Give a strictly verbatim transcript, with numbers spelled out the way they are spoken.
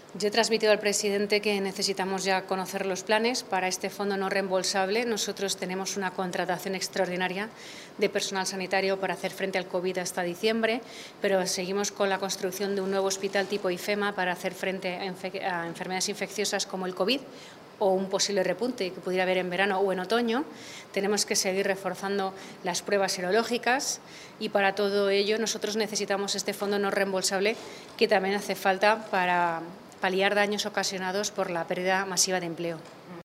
Yo he transmitido al presidente que necesitamos ya conocer los planes para este fondo no reembolsable. Nosotros tenemos una contratación extraordinaria de personal sanitario para hacer frente al COVID hasta diciembre, pero seguimos con la construcción de un nuevo hospital tipo IFEMA para hacer frente a, a enfermedades infecciosas como el COVID o un posible repunte que pudiera haber en verano o en otoño. Tenemos que seguir reforzando las pruebas serológicas y para todo ello nosotros necesitamos este fondo no reembolsable que también hace falta para paliar daños ocasionados por la pérdida masiva de empleo.